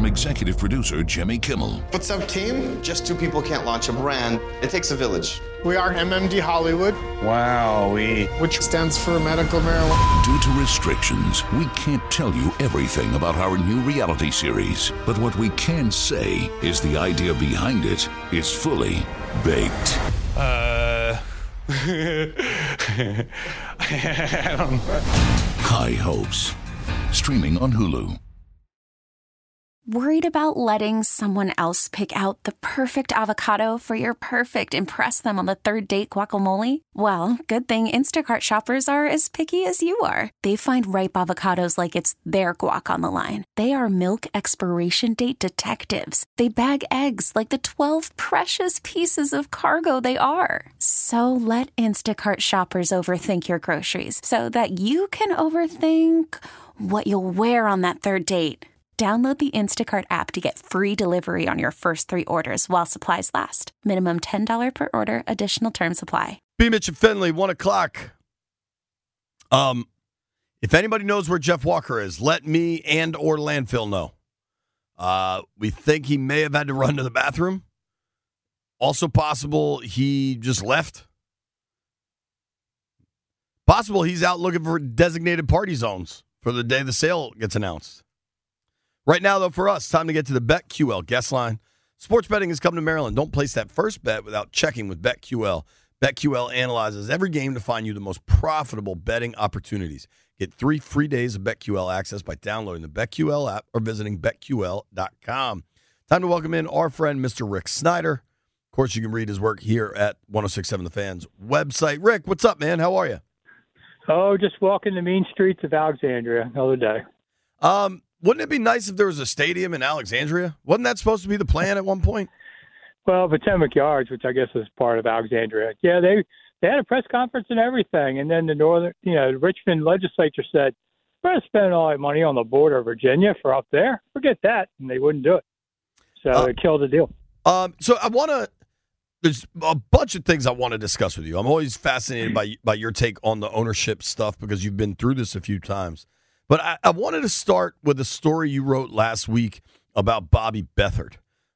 from executive producer Jimmy Kimmel. What's up, team? Just two people can't launch a brand. It takes a village. We are MMD Hollywood. Wowee. Which stands for medical marijuana. Due to restrictions, we can't tell you everything about our new reality series. But what we can say is the idea behind it is fully baked. I don't know. High Hopes. Streaming on Hulu. Worried about letting someone else pick out the perfect avocado for your perfect impress them on the third date guacamole? Well, good thing Instacart shoppers are as picky as you are. They find ripe avocados like it's their guac on the line. They are milk expiration date detectives. They bag eggs like the 12 precious pieces of cargo they are. So let Instacart shoppers overthink your groceries so that you can overthink what you'll wear on that third date. Download the Instacart app to get free delivery on your first 3 orders while supplies last. Minimum $10 per order. Additional terms apply. B. Mitch and Finley, 1 o'clock. If anybody knows where Jeff Walker is, let me and or Landfill know. We think he may have had to run to the bathroom. Also possible he just left. Possible he's out looking for designated party zones for the day the sale gets announced. Right now, though, for us, time to get to the BetQL guest line. Sports betting has come to Maryland. Don't place that first bet without checking with BetQL. BetQL analyzes every game to find you the most profitable betting opportunities. Get 3 free days of BetQL access by downloading the BetQL app or visiting BetQL.com. Time to welcome in our friend, Mr. Rick Snyder. Of course, you can read his work here at 1067 The Fan's website. Rick, what's up, man? How are you? Oh, just walking the mean streets of Alexandria the other day. Wouldn't it be nice if there was a stadium in Alexandria? Wasn't that supposed to be the plan at one point? Well, Potomac Yards, which I guess is part of Alexandria. Yeah, they had a press conference and everything, and then the Richmond legislature said, we're going to spend all that money on the border of Virginia for up there. Forget that, and they wouldn't do it. So it killed the deal. So there's a bunch of things I want to discuss with you. I'm always fascinated by your take on the ownership stuff because you've been through this a few times. But I wanted to start with a story you wrote last week about Bobby Beathard.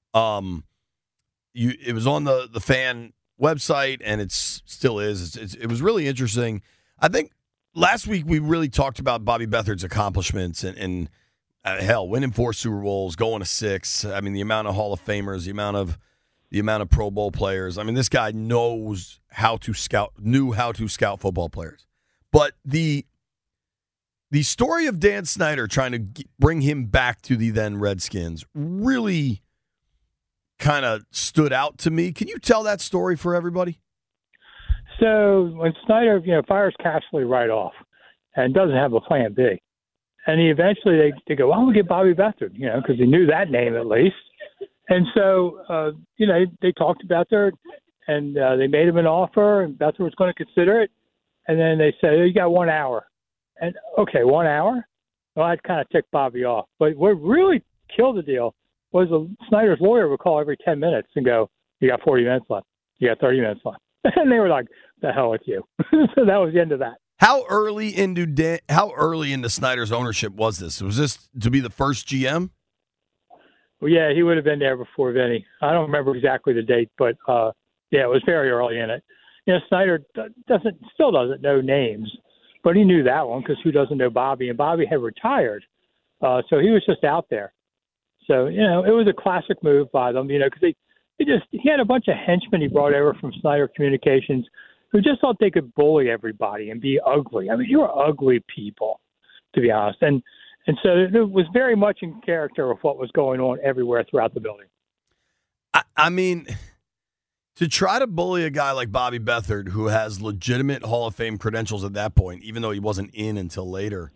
It was on the Fan website, and it still is. It was really interesting. I think last week we really talked about Bobby Beathard's accomplishments and hell, winning 4 Super Bowls, going to 6. I mean, the amount of Hall of Famers, the amount of Pro Bowl players. I mean, this guy knew how to scout football players. But the story of Dan Snyder trying to bring him back to the then Redskins really kind of stood out to me. Can you tell that story for everybody? So when Snyder, fires Cashley right off and doesn't have a plan B, and eventually they go, well, we'll get Bobby Beathard, because he knew that name at least. And so, they talked about it, and they made him an offer, and Beathard was going to consider it. And then they said, you got 1 hour. And, okay, 1 hour? Well, that kind of ticked Bobby off. But what really killed the deal was Snyder's lawyer would call every 10 minutes and go, you got 40 minutes left. You got 30 minutes left. And they were like, the hell with you. So that was the end of that. How early into Snyder's ownership was this? Was this to be the first GM? Well, yeah, he would have been there before Vinny. I don't remember exactly the date, but, it was very early in it. Snyder still doesn't know names. But he knew that one because who doesn't know Bobby? And Bobby had retired. So he was just out there. So, it was a classic move by them, because he had a bunch of henchmen he brought over from Snyder Communications who just thought they could bully everybody and be ugly. I mean, you were ugly people, to be honest. And so it was very much in character of what was going on everywhere throughout the building. I mean, to try to bully a guy like Bobby Beathard, who has legitimate Hall of Fame credentials at that point, even though he wasn't in until later,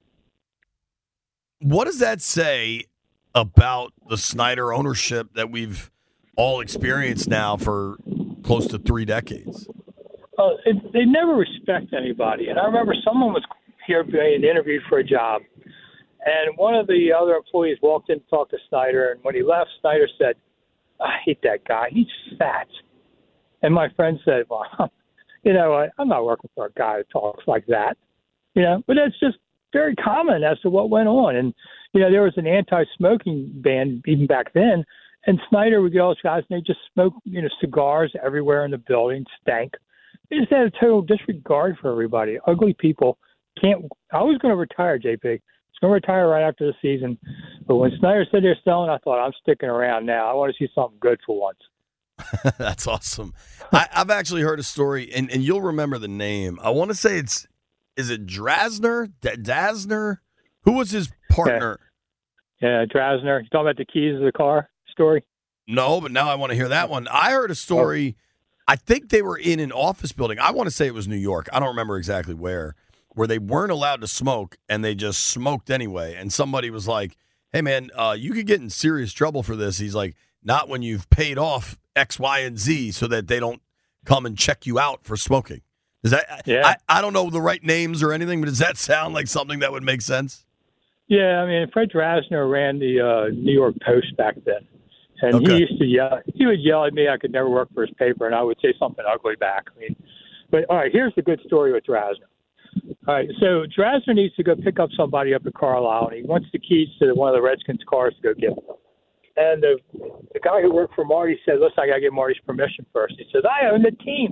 what does that say about the Snyder ownership that we've all experienced now for close to 3 decades? They never respect anybody. And I remember someone was here being interviewed for a job, and one of the other employees walked in to talk to Snyder, and when he left, Snyder said, I hate that guy. He's fat. And my friend said, well, I'm not working for a guy who talks like that. But that's just very common as to what went on. And, there was an anti-smoking ban even back then. And Snyder would get all those guys, and they just smoked, cigars everywhere in the building, stank. They just had a total disregard for everybody. Ugly people can't. I was going to retire, JP. I was going to retire right after the season. But when Snyder said they're selling, I thought, I'm sticking around now. I want to see something good for once. That's awesome. I've actually heard a story, and you'll remember the name. I want to say is it Drasner? Dasner? Who was his partner? Yeah, Drasner. You talking about the keys of the car story? No, but now I want to hear that one. I heard a story. I think they were in an office building. I want to say it was New York. I don't remember exactly where they weren't allowed to smoke, and they just smoked anyway. And somebody was like, hey, man, you could get in serious trouble for this. He's like, not when you've paid off X, Y, and Z so that they don't come and check you out for smoking. Does that? Yeah. I don't know the right names or anything, but does that sound like something that would make sense? Yeah, I mean, Fred Drasner ran the New York Post back then, and he used to yell. He would yell at me. I could never work for his paper, and I would say something ugly back. I mean, but all right, here's the good story with Drasner. All right, so Drasner needs to go pick up somebody up at Carlisle, and he wants the keys to one of the Redskins' cars to go give them. And the guy who worked for Marty said, listen, I got to get Marty's permission first. He says, I own the team.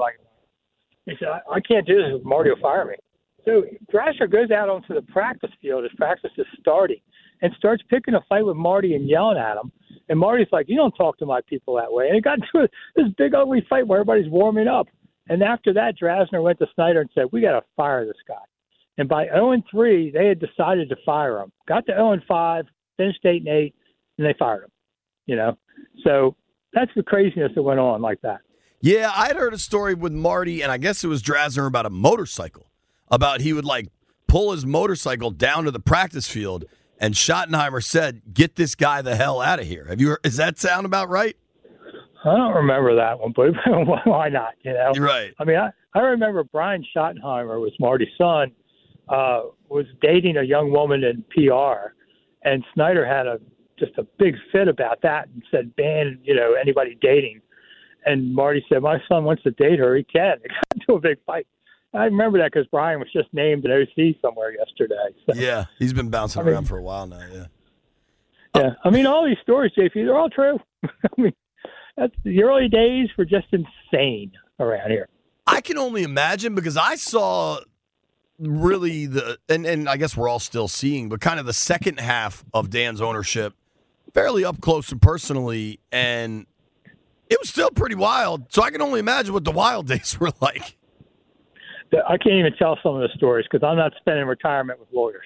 He said, I can't do this. Marty will fire me. So Drasner goes out onto the practice field as practice is starting and starts picking a fight with Marty and yelling at him. And Marty's like, you don't talk to my people that way. And it got into this big, ugly fight where everybody's warming up. And after that, Drasner went to Snyder and said, we got to fire this guy. And by 0-3, they had decided to fire him. Got to 0-5, finished 8-8, and they fired him. So that's the craziness that went on like that. Yeah, I'd heard a story with Marty, and I guess it was Drasner about a motorcycle. About he would pull his motorcycle down to the practice field, and Schottenheimer said, "Get this guy the hell out of here." Have you? Does that sound about right? I don't remember that one, but why not? You're right. I mean, I remember Brian Schottenheimer was Marty's son, was dating a young woman in PR, and Snyder had just a big fit about that and said ban anybody dating. And Marty said, my son wants to date her. He can. It got into a big fight. I remember that because Brian was just named an OC somewhere yesterday. So, yeah, he's been bouncing around for a while now, yeah. Yeah, I mean, all these stories, JP, they're all true. I mean, the early days were just insane around here. I can only imagine because I saw really and I guess we're all still seeing, but kind of the second half of Dan's ownership fairly up close and personally, and it was still pretty wild. So I can only imagine what the wild days were like. I can't even tell some of the stories because I'm not spending retirement with lawyers.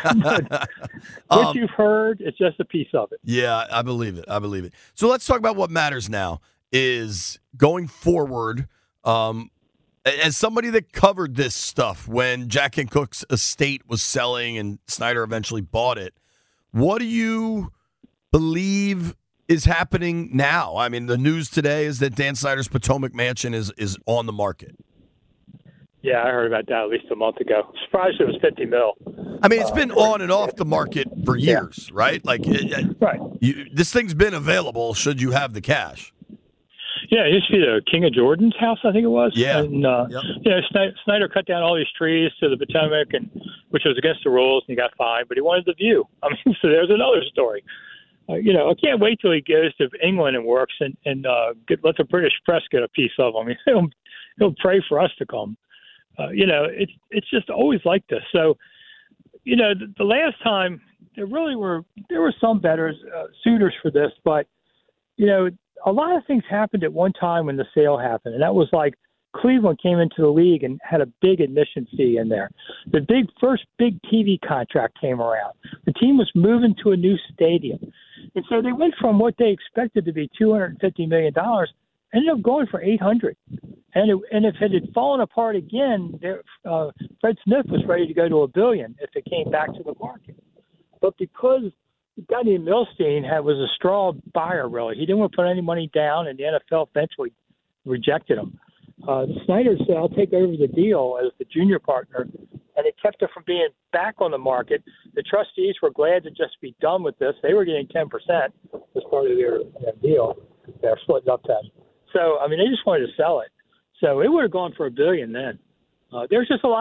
What you've heard is just a piece of it. Yeah, I believe it. So let's talk about what matters now is going forward. As somebody that covered this stuff when Jack and Cook's estate was selling and Snyder eventually bought it, what do you believe is happening now? I mean, the news today is that Dan Snyder's Potomac Mansion is on the market. Yeah, I heard about that at least a month ago. Surprised it was $50 million. I mean, it's been on and off the market for years, right? Like, right. This thing's been available should you have the cash. Yeah, it used to be the King of Jordan's house, I think it was. Yeah. And, Snyder cut down all these trees to the Potomac, which was against the rules, and he got fined, but he wanted the view. I mean, so there's another story. I can't wait till he goes to England and works and let the British press get a piece of him. He'll pray for us to come. It's just always like this. So, the last time there were some better suitors for this, but, a lot of things happened at one time when the sale happened, and that was like Cleveland came into the league and had a big admission fee in there. The first big TV contract came around. The team was moving to a new stadium. And so they went from what they expected to be $250 million, ended up going for $800. And if it had fallen apart again, Fred Smith was ready to go to $1 billion if it came back to the market. But because Gunny Milstein was a straw buyer, really, he didn't want to put any money down, and the NFL eventually rejected him. Snyder said, I'll take over the deal as the junior partner, and it kept it from being back on the market. The trustees were glad to just be done with this. They were getting 10% as part of their deal. They're splitting up 10. So, I mean, they just wanted to sell it. So it would have gone for $1 billion then. There's just a lot of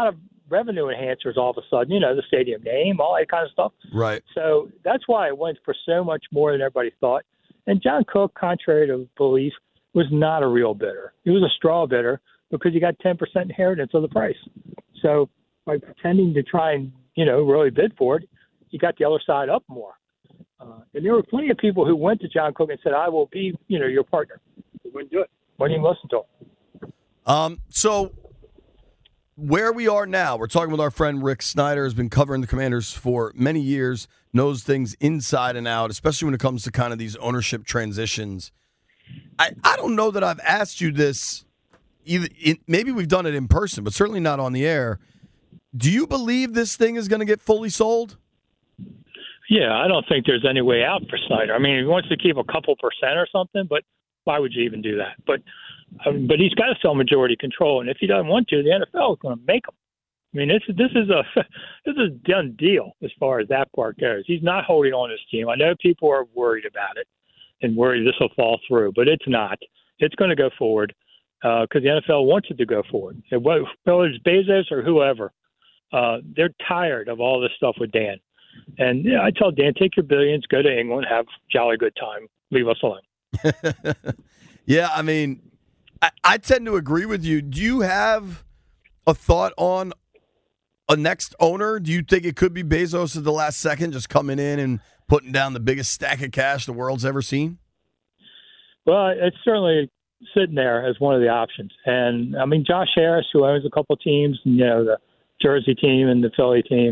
revenue enhancers all of a sudden, the stadium name, all that kind of stuff. Right. So that's why it went for so much more than everybody thought. And John Cook, contrary to belief, was not a real bidder. He was a straw bidder because he got 10% inheritance of the price. So by pretending to try and, really bid for it, he got the other side up more. And there were plenty of people who went to John Cook and said, I will be, your partner. He wouldn't do it. Wouldn't even listen to him. So where we are now, we're talking with our friend Rick Snyder, has been covering the Commanders for many years, knows things inside and out, especially when it comes to kind of these ownership transitions. I don't know that I've asked you this, maybe we've done it in person, but certainly not on the air. Do you believe this thing is going to get fully sold? Yeah, I don't think there's any way out for Snyder. I mean, he wants to keep a couple percent or something, but why would you even do that? But he's got to sell majority control, and if he doesn't want to, the NFL is going to make him. I mean, this is a done deal as far as that part goes. He's not holding on to his team. I know people are worried about it and worried this will fall through, but it's not. It's going to go forward because the NFL wants it to go forward. Whether it's Bezos or whoever, they're tired of all this stuff with Dan. And I tell Dan, take your billions, go to England, have a jolly good time, leave us alone. Yeah, I mean, I tend to agree with you. Do you have a thought on a next owner? Do you think it could be Bezos at the last second, just coming in and putting down the biggest stack of cash the world's ever seen? Well, it's certainly sitting there as one of the options. And, I mean, Josh Harris, who owns a couple teams, the Jersey team and the Philly team,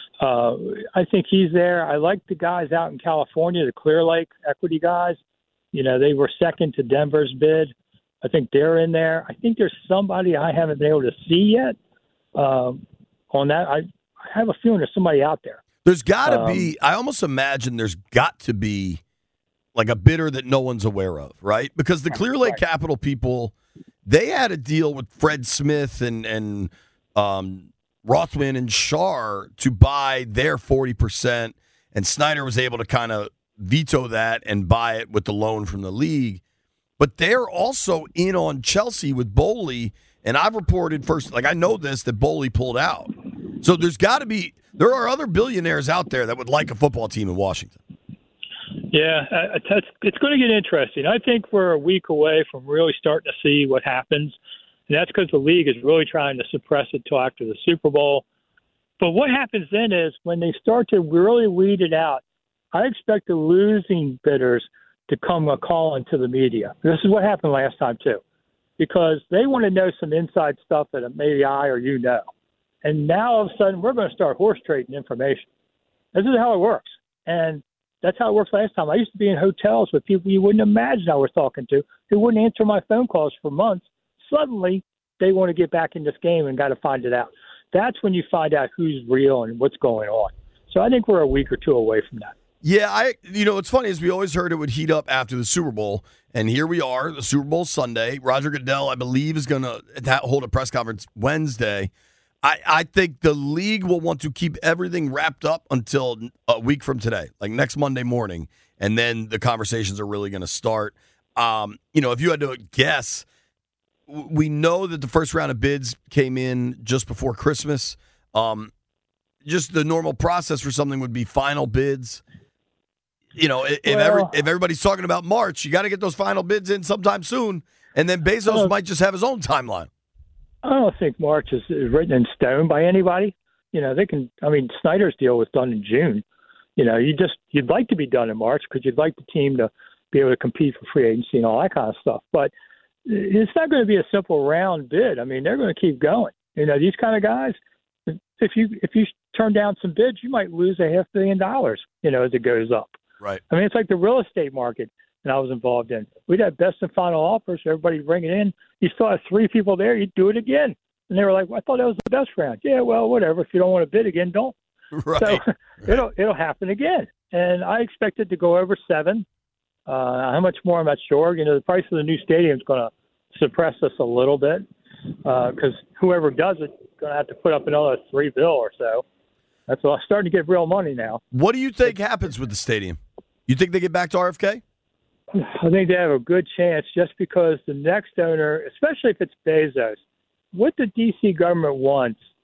I think he's there. I like the guys out in California, the Clear Lake equity guys. They were second to Denver's bid. I think they're in there. I think there's somebody I haven't been able to see yet on that. I have a feeling there's somebody out there. There's got to be, I almost imagine there's got to be like a bidder that no one's aware of, right? Because the Clear Lake Capital people, they had a deal with Fred Smith and Rothman and Shar to buy their 40%, and Snyder was able to kind of veto that and buy it with the loan from the league. But they're also in on Chelsea with Bowley, and I've reported first, I know this, that Bowley pulled out. So there are other billionaires out there that would like a football team in Washington. Yeah, it's going to get interesting. I think we're a week away from really starting to see what happens. And that's because the league is really trying to suppress it till after the Super Bowl. But what happens then is when they start to really weed it out, I expect the losing bidders to come calling to the media. This is what happened last time, too, because they want to know some inside stuff that maybe I or you know. And now all of a sudden we're going to start horse trading information. This is how it works. And that's how it worked last time. I used to be in hotels with people you wouldn't imagine I was talking to who wouldn't answer my phone calls for months. Suddenly, they want to get back in this game and got to find it out. That's when you find out who's real and what's going on. So I think we're a week or two away from that. Yeah, what's funny is we always heard it would heat up after the Super Bowl, and here we are, the Super Bowl Sunday. Roger Goodell, I believe, is going to hold a press conference Wednesday. I think the league will want to keep everything wrapped up until a week from today, like next Monday morning, and then the conversations are really going to start. If you had to guess, we know that the first round of bids came in just before Christmas. Just the normal process for something would be final bids. If everybody's talking about March, you got to get those final bids in sometime soon, and then Bezos might just have his own timeline. I don't think March is written in stone by anybody. Snyder's deal was done in June. You'd like to be done in March because you'd like the team to be able to compete for free agency and all that kind of stuff. But it's not going to be a simple round bid. I mean, they're going to keep going. These kind of guys, if you turn down some bids, you might lose $500 million, as it goes up. Right. I mean, it's like the real estate market that I was involved in. We'd have best and final offers. Everybody bring it in. You still have 3 people there. You'd do it again. And they were like, well, I thought that was the best round. Yeah, well, whatever. If you don't want to bid again, don't. Right. So it'll happen again. And I expect it to go over 7. How much more, I'm not sure. The price of the new stadium is going to suppress us a little bit because whoever does it is going to have to put up another $3 billion or so. That's starting to get real money now. What do you think happens with the stadium? You think they get back to RFK? I think they have a good chance just because the next owner, especially if it's Bezos, what the D.C. government wants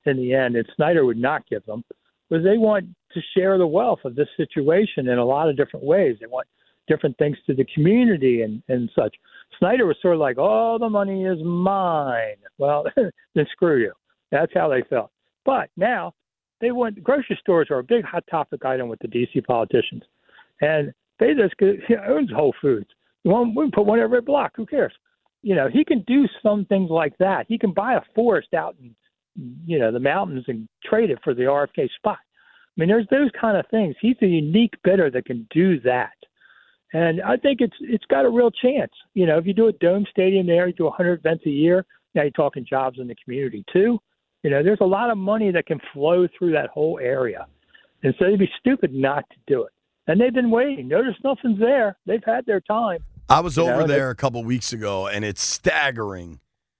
in the end, and Snyder would not give them, was they want to share the wealth of this situation in a lot of different ways. They want different things to the community and such. Snyder was sort of like, oh, the money is mine. Well, then screw you. That's how they felt. But now they want grocery stores are a big hot topic item with the D.C. politicians. And Bezos owns Whole Foods. We can put one every block. Who cares? He can do some things like that. He can buy a forest out in, the mountains and trade it for the RFK spot. I mean, there's those kind of things. He's a unique bidder that can do that. And I think it's got a real chance. If you do a dome stadium there, you do 100 events a year, now you're talking jobs in the community too. There's a lot of money that can flow through that whole area. And so they'd be stupid not to do it. And they've been waiting. Notice nothing's there. They've had their time. I was over there a couple weeks ago, and it's staggering.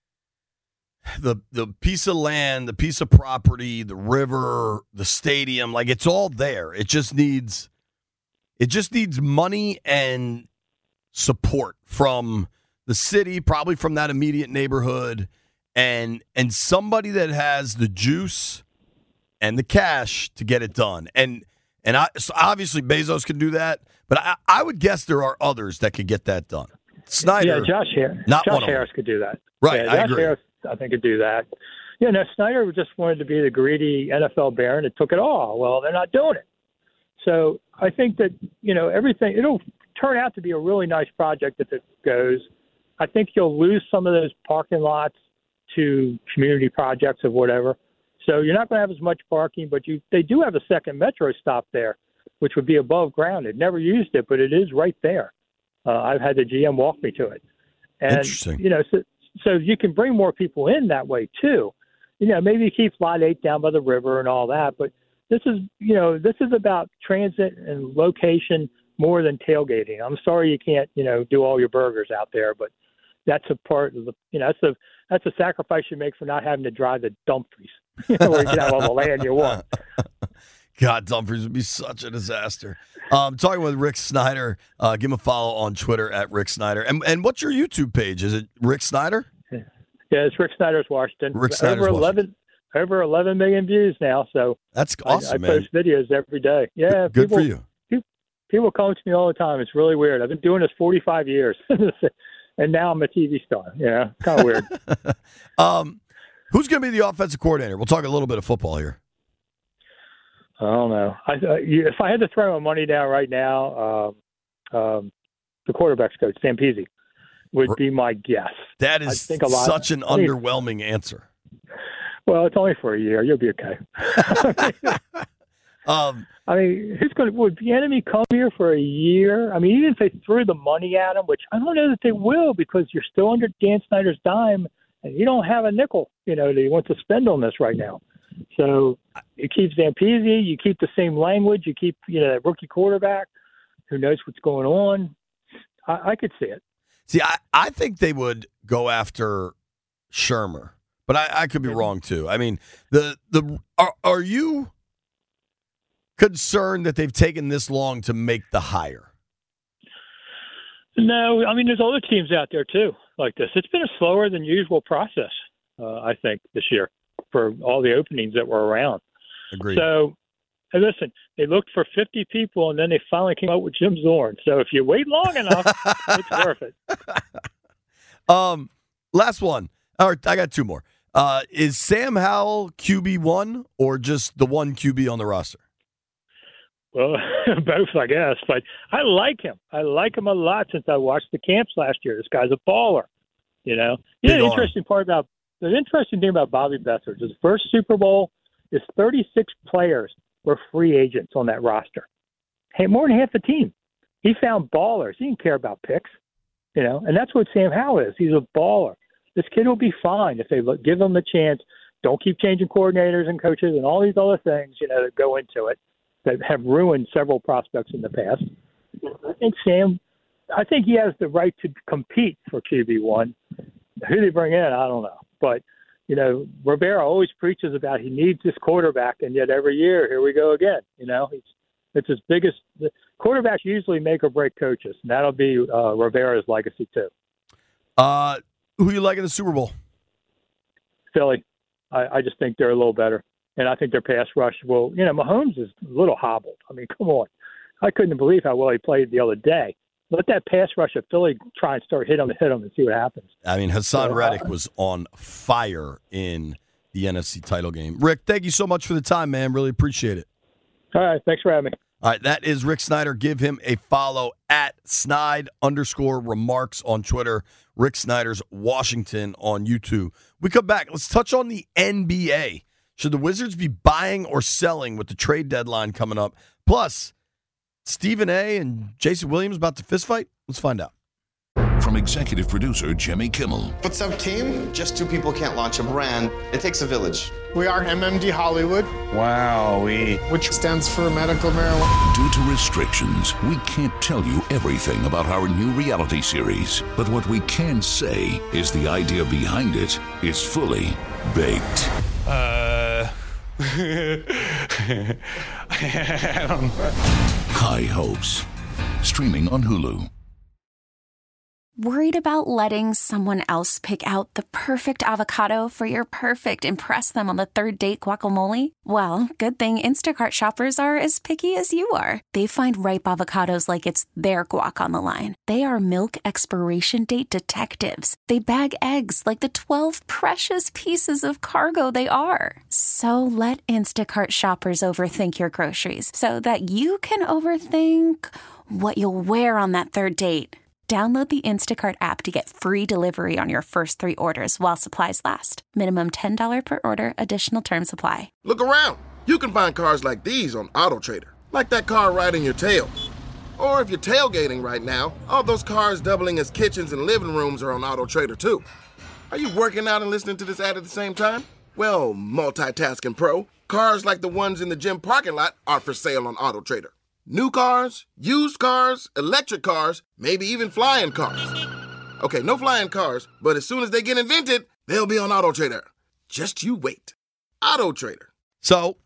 The piece of land, the piece of property, the river, the stadium, like it's all there. It just needs money and support from the city, probably from that immediate neighborhood, and somebody that has the juice and the cash to get it done. So obviously Bezos can do that, but I would guess there are others that could get that done. Snyder, Josh Harris could do that. Right, yeah, I Josh agree. Harris, I think, could do that. Snyder just wanted to be the greedy NFL baron that took it all. Well, they're not doing it. So I think that, everything, it'll turn out to be a really nice project if it goes. I think you'll lose some of those parking lots to community projects of whatever. So you're not going to have as much parking, but they do have a second metro stop there, which would be above ground. It never used it, but it is right there. I've had the GM walk me to it. And, Interesting. So you can bring more people in that way too. Maybe you keep Lot 8 down by the river and all that, but this is about transit and location more than tailgating. I'm sorry you can't, do all your burgers out there, but that's a part of the, that's a sacrifice you make for not having to drive the Dumfries, where you can have all the land you want. God, Dumfries would be such a disaster. Talking with Rick Snyder. Give him a follow on Twitter at Rick Snyder. And what's your YouTube page? Is it Rick Snyder? Yeah, it's Rick Snyder's Washington. Rick Snyder's over 11 million views now. So that's awesome, I post videos every day. Yeah, good for you. People come to me all the time. It's really weird. I've been doing this 45 years, and now I'm a TV star. Yeah, kind of weird. Who's going to be the offensive coordinator? We'll talk a little bit of football here. I don't know. If I had to throw my money down right now, the quarterback's coach, Sam Peasy, would be my guess. That is such an underwhelming answer. Well, it's only for a year. You'll be okay. Would Bieniemy come here for a year? I mean, even if they threw the money at him, which I don't know that they will, because you're still under Dan Snyder's dime, and you don't have a nickel, that you want to spend on this right now. So you keep Zampese, you keep the same language, you keep that rookie quarterback who knows what's going on. I could see it. See, I think they would go after Shermer, but I could be wrong too. I mean, are you concerned that they've taken this long to make the hire? No, I mean, there's other teams out there too like this. It's been a slower than usual process, I think, this year for all the openings that were around. Agreed. So, and listen, they looked for 50 people, and then they finally came out with Jim Zorn. So if you wait long enough, it's worth it. Last one. All right, I got two more. Is Sam Howell QB1 or just the one QB on the roster? Well, both, I guess. But I like him. I like him a lot since I watched the camps last year. This guy's a baller. The interesting thing about Bobby Beathard, his first Super Bowl, is 36 players were free agents on that roster. Hey, more than half the team. He found ballers. He didn't care about picks, and that's what Sam Howell is. He's a baller. This kid will be fine if they give him the chance. Don't keep changing coordinators and coaches and all these other things, that go into it that have ruined several prospects in the past. I think he has the right to compete for QB1. Who they bring in, I don't know. But, Rivera always preaches about he needs this quarterback, and yet every year, here we go again. It's his biggest – quarterbacks usually make or break coaches, and that'll be Rivera's legacy too. Who you like in the Super Bowl? Philly. I just think they're a little better. And I think their pass rush will, Mahomes is a little hobbled. I mean, come on. I couldn't believe how well he played the other day. Let that pass rush of Philly try and start hit him and see what happens. I mean, Hassan Reddick was on fire in the NFC title game. Rick, thank you so much for the time, man. Really appreciate it. All right. Thanks for having me. All right. That is Rick Snyder. Give him a follow at Snide_remarks on Twitter. Rick Snyder's Washington on YouTube. We come back. Let's touch on the NBA. Should the Wizards be buying or selling with the trade deadline coming up? Plus, Stephen A. and Jason Williams about to fist fight? Let's find out. From executive producer Jimmy Kimmel. What's up, team? Just two people can't launch a brand. It takes a village. We are MMD Hollywood, Wowee. which stands for medical marijuana. Due to restrictions, we can't tell you everything about our new reality series. But what we can say is the idea behind it is fully baked. I don't know. High Hopes. Streaming on Hulu. Worried about letting someone else pick out the perfect avocado for your perfect impress them on the third date guacamole? Well, good thing Instacart shoppers are as picky as you are. They find ripe avocados like it's their guac on the line. They are milk expiration date detectives. They bag eggs like the 12 precious pieces of cargo they are. So let Instacart shoppers overthink your groceries so that you can overthink what you'll wear on that third date. Download the Instacart app to get free delivery on your first 3 orders while supplies last. Minimum $10 per order. Additional terms apply. Look around. You can find cars like these on AutoTrader. Like that car riding your tail. Or if you're tailgating right now, all those cars doubling as kitchens and living rooms are on AutoTrader too. Are you working out and listening to this ad at the same time? Well, multitasking pro, cars like the ones in the gym parking lot are for sale on AutoTrader. New cars, used cars, electric cars, maybe even flying cars. Okay, no flying cars, but as soon as they get invented, they'll be on AutoTrader. Just you wait. AutoTrader. So,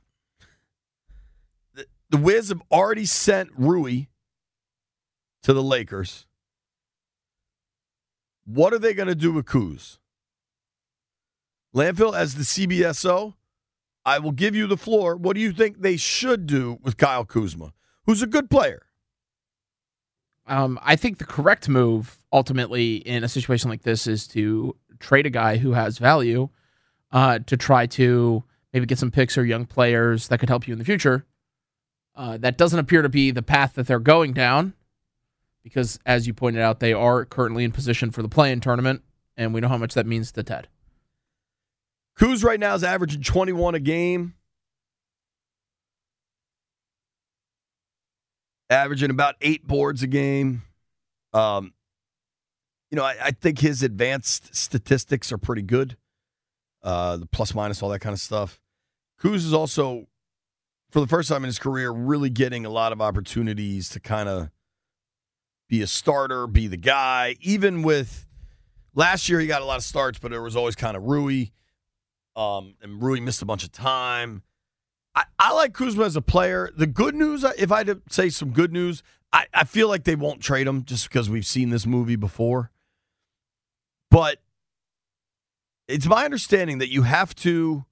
the Wiz have already sent Rui to the Lakers. What are they going to do with Kuz? Landfill, as the CBSO, I will give you the floor. What do you think they should do with Kyle Kuzma, who's a good player? I think the correct move, ultimately, in a situation like this is to trade a guy who has value to try to maybe get some picks or young players that could help you in the future. That doesn't appear to be the path that they're going down because, as you pointed out, they are currently in position for the play-in tournament, and we know how much that means to Ted. Kuz right now is averaging 21 a game. Averaging about 8 boards a game. I think his advanced statistics are pretty good. The plus, minus, all that kind of stuff. Kuz is also, for the first time in his career, really getting a lot of opportunities to kind of be a starter, be the guy. Even with last year, he got a lot of starts, but there was always kind of Rui. And Rui missed a bunch of time. I like Kuzma as a player. The good news, if I had to say some good news, I feel like they won't trade him just because we've seen this movie before. But it's my understanding that you have to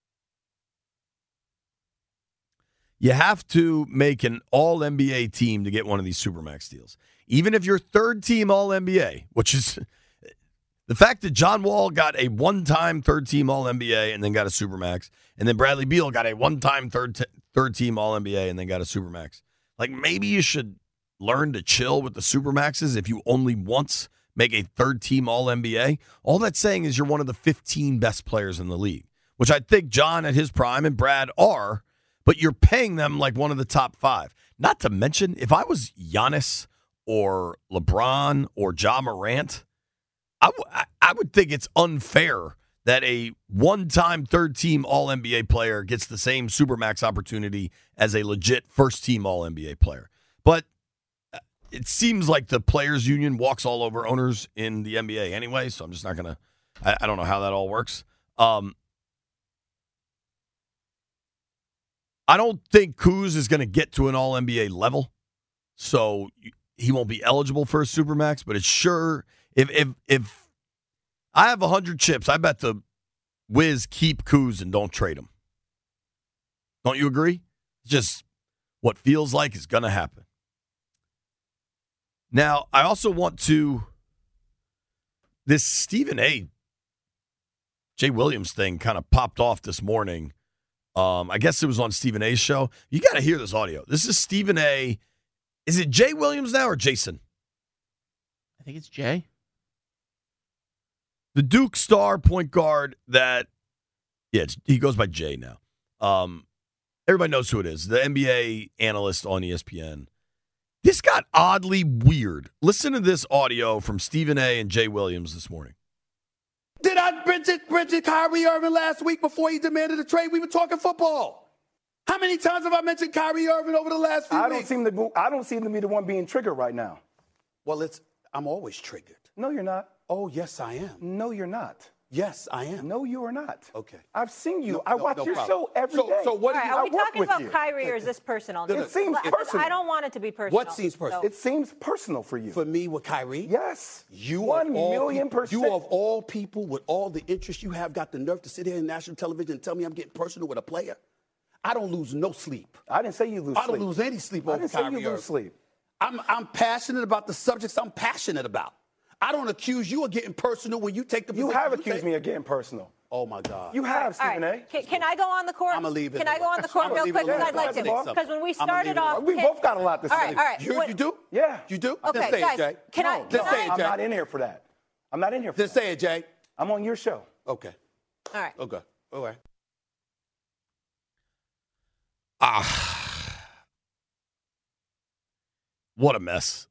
make an all-NBA team to get one of these Supermax deals. Even if you're third-team all-NBA, which is the fact that John Wall got a one-time third-team all-NBA and then got a Supermax, and then Bradley Beal got a one-time third-team all-NBA and then got a Supermax. Like, maybe you should learn to chill with the Supermaxes if you only once make a third-team all-NBA. All that's saying is you're one of the 15 best players in the league, which I think John at his prime and Brad are, but you're paying them like one of the top 5. Not to mention, if I was Giannis or LeBron or Ja Morant, I would think it's unfair that a one-time third-team All-NBA player gets the same Supermax opportunity as a legit first-team All-NBA player. But it seems like the Players Union walks all over owners in the NBA anyway, so I'm just not going to – I don't know how that all works. I don't think Kuz is going to get to an All-NBA level, so he won't be eligible for a Supermax, but it's sure – If I have 100 chips, I bet the Wiz, keep Kuz and don't trade him. Don't you agree? Just what feels like is going to happen. Now, I also want to, this Stephen A. Jay Williams thing kind of popped off this morning. I guess it was on Stephen A's show. You got to hear this audio. This is Stephen A. Is it Jay Williams now or Jason? I think it's Jay. The Duke star point guard that, he goes by Jay now. Everybody knows who it is. The NBA analyst on ESPN. This got oddly weird. Listen to this audio from Stephen A. and Jay Williams this morning. Did I mention Kyrie Irving last week before he demanded a trade? We were talking football. How many times have I mentioned Kyrie Irving over the last few weeks? I don't seem to be the one being triggered right now. Well, I'm always triggered. No, you're not. Oh, yes, I am. No, you're not. Yes, I am. No, you are not. Okay. I've seen you. I watch your show every day. So what are we talking about Kyrie or is this personal? It seems personal. I don't want it to be personal. What seems personal? It seems personal for you. For me with Kyrie? Yes. You 1,000,000%. You of all people with all the interest you have got the nerve to sit here on national television and tell me I'm getting personal with a player? I don't lose no sleep. I didn't say you lose sleep. I don't lose any sleep over Kyrie. I didn't say you lose sleep. I'm passionate about the subjects I'm passionate about. I don't accuse you of getting personal when you take the position. You have accused me of getting personal. Oh, my God. You have, Stephen A. Can I go on the court? I'm going to leave it. Can I go on the court real quick? Because I'd like to. Because when we started off. We both got a lot to say. All right. You do? Yeah. You do? Okay, Just say guys. it, Jay. Can I? I'm not in here for that. I'm not in here for that. Just say it, Jay. I'm on your show. Okay. All right. Okay. All right. What a mess.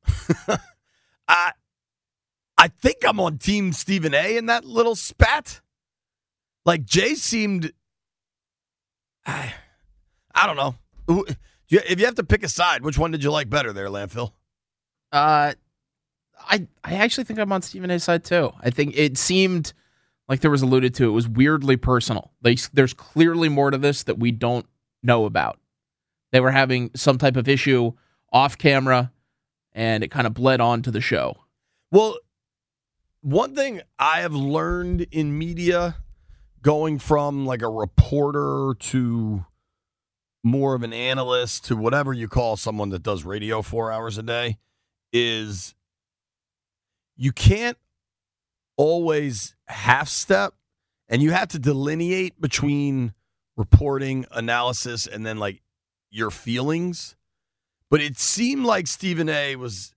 I think I'm on Team Stephen A. in that little spat. Like, Jay seemed, I don't know. If you have to pick a side, which one did you like better there, Landfill? I actually think I'm on Stephen A's side, too. I think it seemed, like there was alluded to, it was weirdly personal. Like, there's clearly more to this that we don't know about. They were having some type of issue off camera, and it kind of bled on to the show. Well, one thing I have learned in media, going from like a reporter to more of an analyst to whatever you call someone that does radio 4 hours a day, is you can't always half step, and you have to delineate between reporting, analysis, and then like your feelings. But it seemed like Stephen A. was,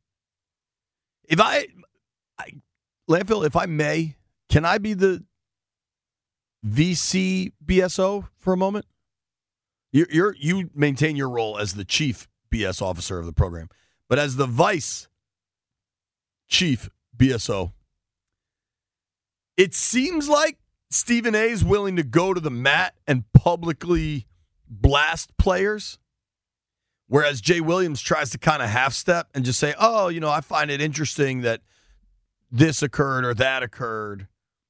Landfill, if I may, can I be the VC BSO for a moment? You maintain your role as the chief BS officer of the program, but as the vice chief BSO, it seems like Stephen A. is willing to go to the mat and publicly blast players, whereas Jay Williams tries to kind of half-step and just say, oh, I find it interesting that this occurred or that occurred.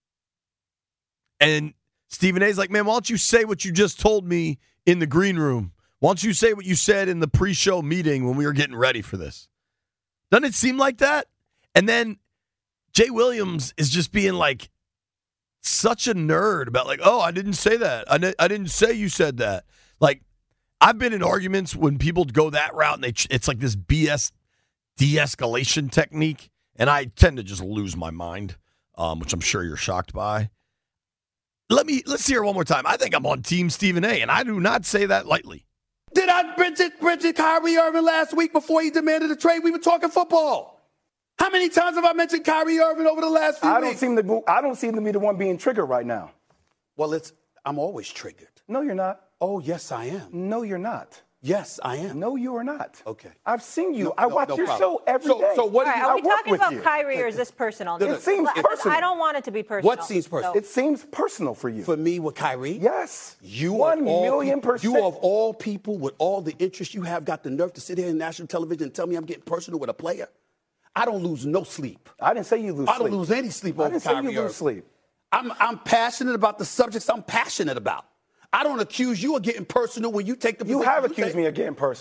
And Stephen A's like, man, why don't you say what you just told me in the green room? Why don't you say what you said in the pre-show meeting when we were getting ready for this? Doesn't it seem like that? And then Jay Williams is just being like such a nerd about like, oh, I didn't say that. I didn't say you said that. Like, I've been in arguments when people go that route and it's like this BS de-escalation technique. And I tend to just lose my mind, which I'm sure you're shocked by. Let's hear it one more time. I think I'm on Team Stephen A., and I do not say that lightly. Did I mention Kyrie Irving last week before he demanded a trade? We were talking football. How many times have I mentioned Kyrie Irving over the last few weeks? I don't seem to be the one being triggered right now. Well, I'm always triggered. No, you're not. Oh, yes, I am. No, you're not. Yes, I am. No, you are not. Okay. I've seen you. I watch your show every day. So what are we talking about Kyrie or is this personal? It seems personal. I don't want it to be personal. What seems personal? It seems personal for you. For me with Kyrie? Yes. You 1,000,000%. You of all people with all the interest you have got the nerve to sit here on national television and tell me I'm getting personal with a player? I don't lose no sleep. I didn't say you lose sleep. I don't lose any sleep over Kyrie. I didn't say you lose sleep. I'm passionate about the subjects I'm passionate about. I don't accuse you of getting personal when you take the position. You have accused me of getting personal.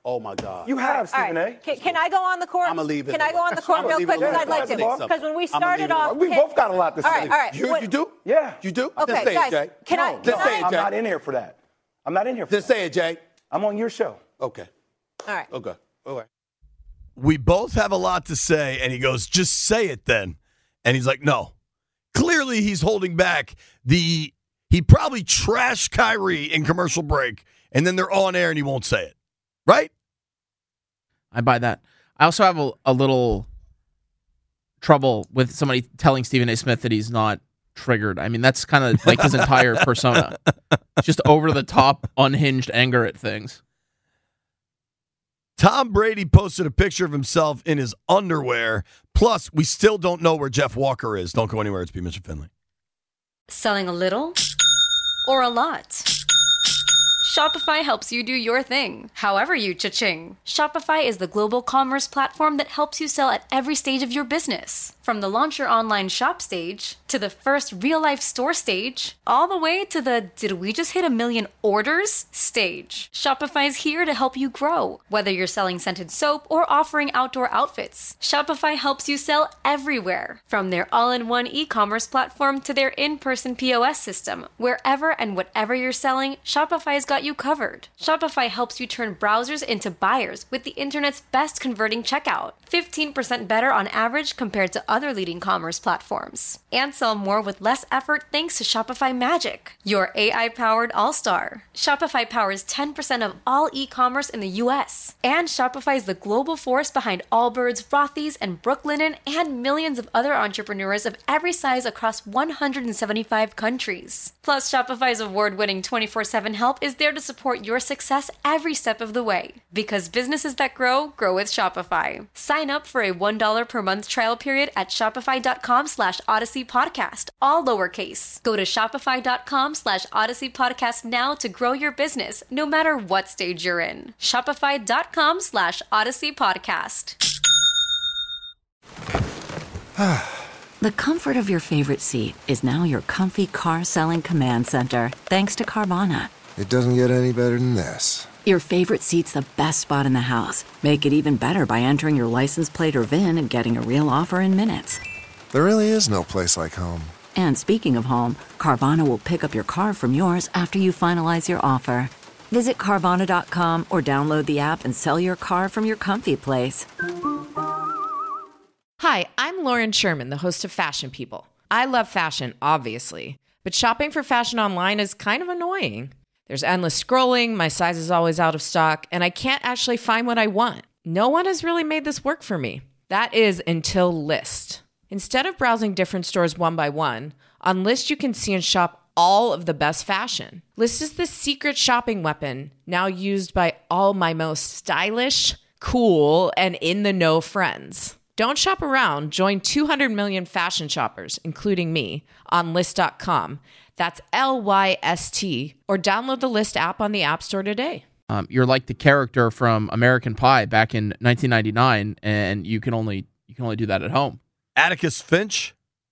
Oh, my God. You have, All Stephen right. A. Can I go on the court? I'ma leave it Can I go on the court I'ma real leave quick? it alone. Because I'd like to. Basketball. Because when we I'ma leave started it off, alone. We both got a lot to say. All right. You do? Yeah. You do? Okay, Just say guys, it, Jay. can I- Just say I- it, I'm Jay. not in here for that. I'm not in here for Just that. say it, Jay. I'm on your show. Okay. All right. Okay. All right. We both have a lot to say, and he goes, just say it then. And he's like, no. Clearly he's holding back he probably trashed Kyrie in commercial break, and then they're on air and he won't say it. Right? I buy that. I also have a little trouble with somebody telling Stephen A. Smith that he's not triggered. I mean, that's kind of like his entire persona. Just over the top, unhinged anger at things. Tom Brady posted a picture of himself in his underwear. Plus, we still don't know where Jeff Walker is. Don't go anywhere. It's B. Mitchell Finley. Selling a little or a lot? Shopify helps you do your thing, however you cha-ching. Shopify is the global commerce platform that helps you sell at every stage of your business. From the launch your online shop stage, to the first real-life store stage, all the way to the did we just hit 1 million orders stage. Shopify is here to help you grow. Whether you're selling scented soap or offering outdoor outfits, Shopify helps you sell everywhere. From their all-in-one e-commerce platform to their in-person POS system, wherever and whatever you're selling, Shopify's got you covered. Shopify helps you turn browsers into buyers with the internet's best converting checkout. 15% better on average compared to other leading commerce platforms. And sell more with less effort thanks to Shopify Magic, your AI-powered all-star. Shopify powers 10% of all e-commerce in the US. And Shopify is the global force behind Allbirds, Rothy's, and Brooklinen, and millions of other entrepreneurs of every size across 175 countries. Plus, Shopify's award-winning 24/7 help is there to support your success every step of the way. Because businesses that grow, grow with Shopify. Sign up for a $1 per month trial period at shopify.com/Odyssey Podcast, all lowercase. Go to shopify.com/Odyssey Podcast now to grow your business, no matter what stage you're in. Shopify.com/Odyssey Podcast. The comfort of your favorite seat is now your comfy car selling command center, thanks to Carvana. It doesn't get any better than this. Your favorite seat's the best spot in the house. Make it even better by entering your license plate or VIN and getting a real offer in minutes. There really is no place like home. And speaking of home, Carvana will pick up your car from yours after you finalize your offer. Visit Carvana.com or download the app and sell your car from your comfy place. Hi, I'm Lauren Sherman, the host of Fashion People. I love fashion, obviously, but shopping for fashion online is kind of annoying. There's endless scrolling, my size is always out of stock, and I can't actually find what I want. No one has really made this work for me. That is until Lyst. Instead of browsing different stores one by one, on Lyst you can see and shop all of the best fashion. Lyst is the secret shopping weapon now used by all my most stylish, cool, and in-the-know friends. Don't shop around. Join 200 million fashion shoppers, including me, on Lyst.com. That's LYST, or download the Lyst app on the App Store today. You're like the character from American Pie back in 1999, and you can only do that at home. Atticus Finch?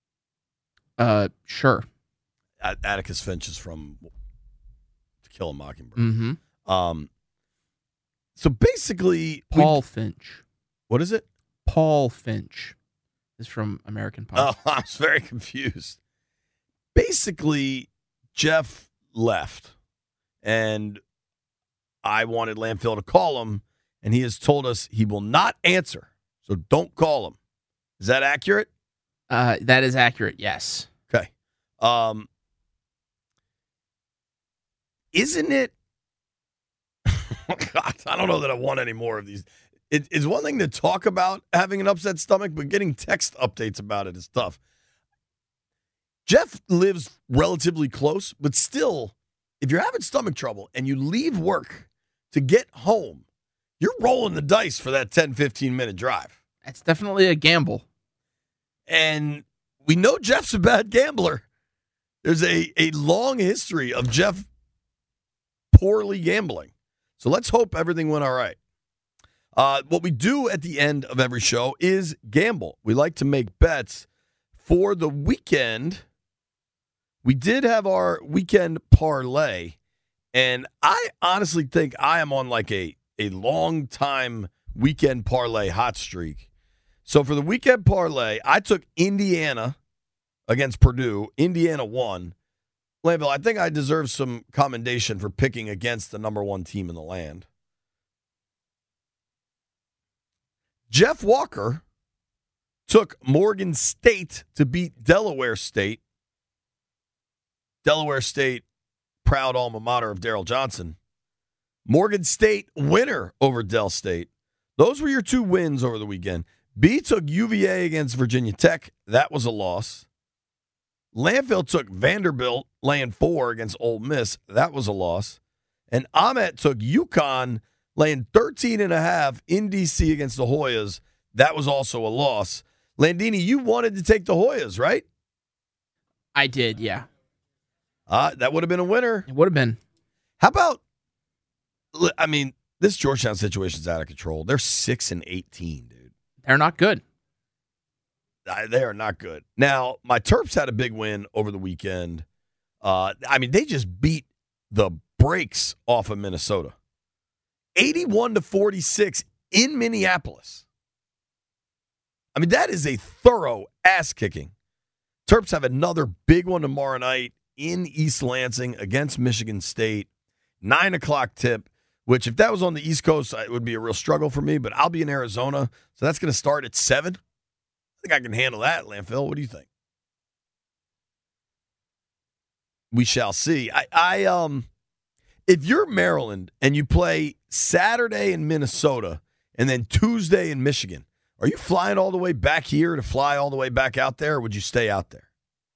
Sure. Atticus Finch is from To Kill a Mockingbird. Mm-hmm. So basically... Paul Finch. What is it? Paul Finch is from American Pie. Oh, I was very confused. Basically, Jeff left, and I wanted Landfill to call him, and he has told us he will not answer, so don't call him. Is that accurate? That is accurate, yes. Okay. Isn't it? Oh, God, I don't know that I want any more of these. It's one thing to talk about having an upset stomach, but getting text updates about it is tough. Jeff lives relatively close, but still, if you're having stomach trouble and you leave work to get home, you're rolling the dice for that 10, 15-minute drive. That's definitely a gamble. And we know Jeff's a bad gambler. There's a long history of Jeff poorly gambling. So let's hope everything went all right. What we do at the end of every show is gamble. We like to make bets for the weekend. We did have our weekend parlay, and I honestly think I am on like a a long-time weekend parlay hot streak. So for the weekend parlay, I took Indiana against Purdue. Indiana won. Landville, I think I deserve some commendation for picking against the number one team in the land. Jeff Walker took Morgan State to beat Delaware State. Delaware State, proud alma mater of Daryl Johnson. Morgan State, winner over Del State. Those were your two wins over the weekend. B took UVA against Virginia Tech. That was a loss. Landfill took Vanderbilt, laying 4 against Ole Miss. That was a loss. And Ahmet took UConn, laying 13.5 in D.C. against the Hoyas. That was also a loss. Landini, you wanted to take the Hoyas, right? I did, yeah. That would have been a winner. It would have been. How about, I mean, this Georgetown situation is out of control. They're 6-18, dude. They're not good. They are not good. Now, my Terps had a big win over the weekend. I mean, they just beat the brakes off of Minnesota. 81-46 in Minneapolis. I mean, that is a thorough ass-kicking. Terps have another big one tomorrow night in East Lansing against Michigan State. 9 o'clock tip, which if that was on the East Coast, it would be a real struggle for me, but I'll be in Arizona, so that's going to start at 7. I think I can handle that, Landfill. What do you think? We shall see. If you're Maryland and you play Saturday in Minnesota and then Tuesday in Michigan, are you flying all the way back here to fly all the way back out there, or would you stay out there?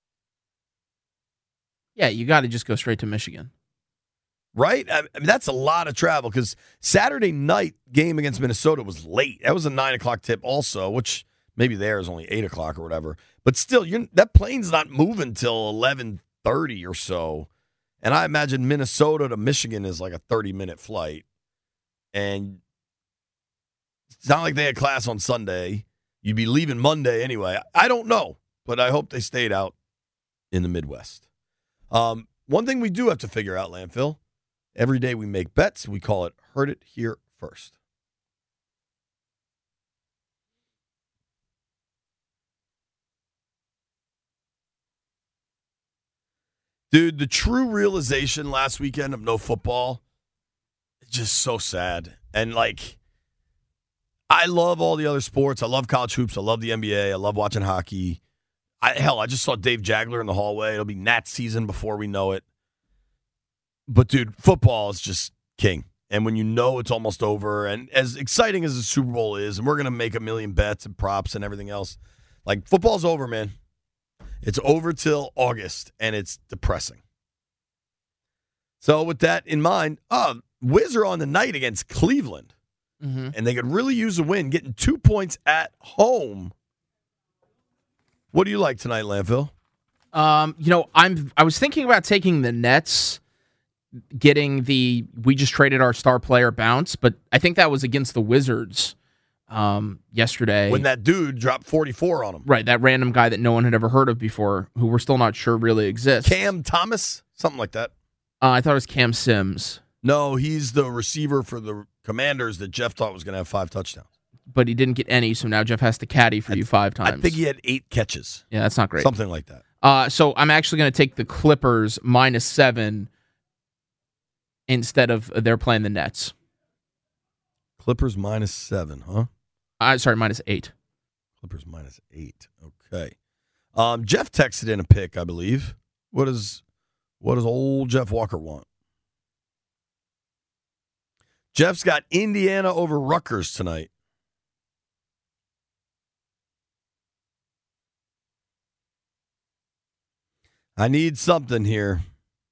Yeah, you got to just go straight to Michigan. Right? I mean, that's a lot of travel because Saturday night game against Minnesota was late. That was a 9 o'clock tip also, which maybe there is only 8 o'clock or whatever. But still, that plane's not moving till 11:30 or so. And I imagine Minnesota to Michigan is like a 30-minute flight. And it's not like they had class on Sunday. You'd be leaving Monday anyway. I don't know, but I hope they stayed out in the Midwest. One thing we do have to figure out, Landfill, every day we make bets, we call it Heard It Here First. Dude, the true realization last weekend of no football is just so sad. And, like, I love all the other sports. I love college hoops. I love the NBA. I love watching hockey. I just saw Dave Jagler in the hallway. It'll be Nats season before we know it. But, dude, football is just king. And when you know it's almost over, and as exciting as the Super Bowl is, and we're going to make a million bets and props and everything else, like, football's over, man. It's over till August, and it's depressing. So with that in mind, Wiz are on the night against Cleveland, and they could really use a win, getting 2 points at home. What do you like tonight, Landfill? I was thinking about taking the Nets, getting we just traded our star player bounce, but I think that was against the Wizards yesterday. When that dude dropped 44 on him. Right, that random guy that no one had ever heard of before, who we're still not sure really exists. Cam Thomas? Something like that. I thought it was Cam Sims. No, he's the receiver for the Commanders that Jeff thought was going to have 5 touchdowns. But he didn't get any, so now Jeff has to caddy for you 5 times. I think he had 8 catches. Yeah, that's not great. Something like that. So I'm actually going to take the Clippers -7 instead of they're playing the Nets. Clippers -7, huh? Sorry, -8. Clippers -8. Okay. Jeff texted in a pick, I believe. What does old Jeff Walker want? Jeff's got Indiana over Rutgers tonight. I need something here.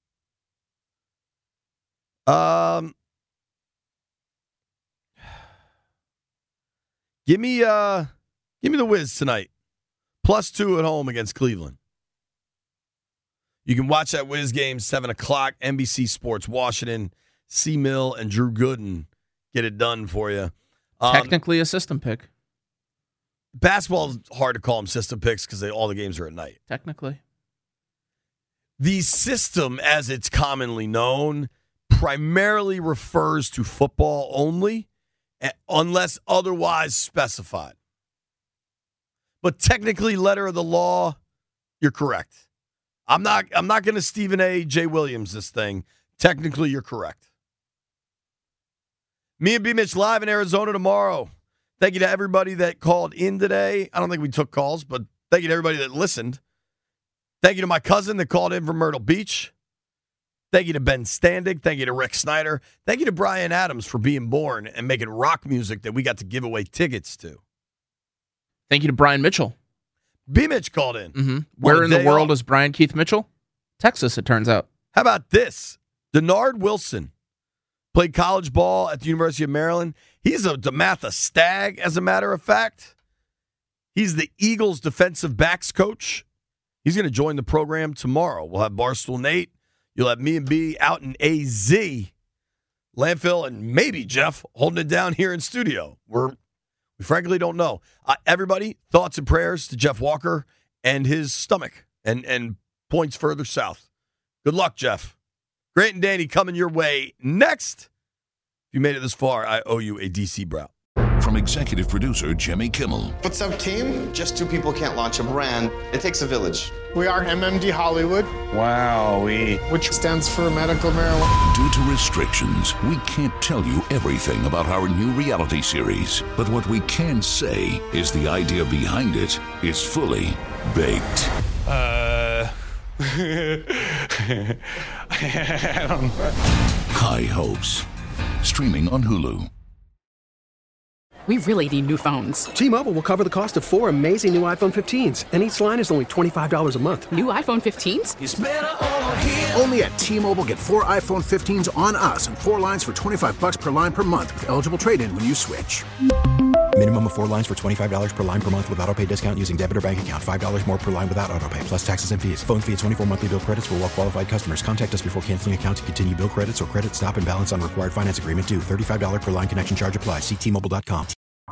Give me the Wiz tonight. +2 at home against Cleveland. You can watch that Wiz game 7 o'clock. NBC Sports Washington. C. Mill and Drew Gooden get it done for you. Technically a system pick. Basketball is hard to call them system picks because all the games are at night. Technically. The system, as it's commonly known, primarily refers to football only, unless otherwise specified. But technically, letter of the law, you're correct. I'm not going to Stephen A. J. Williams this thing. Technically, you're correct. Me and B. Mitch live in Arizona tomorrow. Thank you to everybody that called in today. I don't think we took calls, but thank you to everybody that listened. Thank you to my cousin that called in from Myrtle Beach. Thank you to Ben Standig. Thank you to Rick Snyder. Thank you to Brian Adams for being born and making rock music that we got to give away tickets to. Thank you to Brian Mitchell. B. Mitch called in. Mm-hmm. Where in the world is Brian Keith Mitchell? Texas, it turns out. How about this? Denard Wilson played college ball at the University of Maryland. He's a DeMatha Stag, as a matter of fact. He's the Eagles defensive backs coach. He's going to join the program tomorrow. We'll have Barstool Nate. You'll have me and B out in AZ, Landfill, and maybe Jeff holding it down here in studio. We frankly don't know. Everybody, thoughts and prayers to Jeff Walker and his stomach and points further south. Good luck, Jeff. Grant and Danny coming your way next. If you made it this far, I owe you a DC Brow. From executive producer Jimmy Kimmel. What's up, team? Just two people can't launch a brand. It takes a village. We are MMD Hollywood. Wow, which stands for medical marijuana. Due to restrictions, we can't tell you everything about our new reality series. But what we can say is the idea behind it is fully baked. I don't know. High Hopes. Streaming on Hulu. We really need new phones. T-Mobile will cover the cost of 4 amazing new iPhone 15s, and each line is only $25 a month. New iPhone 15s? It's better over here. Only at T-Mobile, get 4 iPhone 15s on us and 4 lines for $25 per line per month with eligible trade-in when you switch. Minimum of 4 lines for $25 per line per month with autopay discount using debit or bank account. $5 more per line without autopay, plus taxes and fees. Phone fee at 24 monthly bill credits for well-qualified customers. Contact us before canceling account to continue bill credits or credit stop and balance on required finance agreement due. $35 per line connection charge applies. See T-Mobile.com.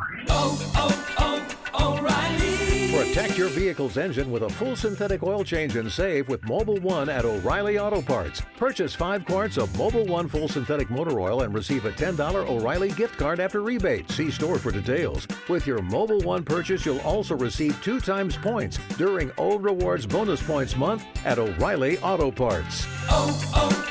O'Reilly. Protect your vehicle's engine with a full synthetic oil change and save with Mobil 1 at O'Reilly Auto Parts. Purchase 5 quarts of Mobil 1 full synthetic motor oil and receive a $10 O'Reilly gift card after rebate. See store for details. With your Mobil 1 purchase, you'll also receive 2 times points during O Rewards Bonus Points Month at O'Reilly Auto Parts.